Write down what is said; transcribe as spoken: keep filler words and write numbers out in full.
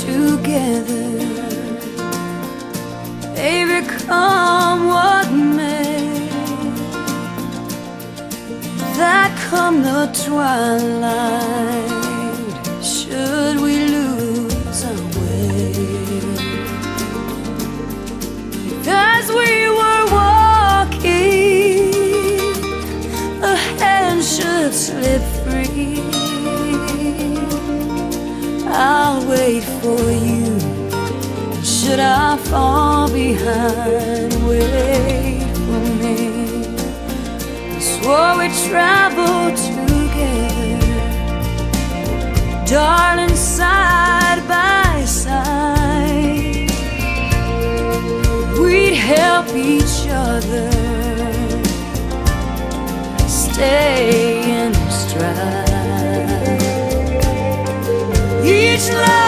together. Baby, come what may, that come the twilight, should we lose our way. As we were walking, a hand should slip free. I'll wait for you. Should I fall behind, wait for me. We swore we'd travel together, darling, side by side. We'd help each other stay in stride. Each life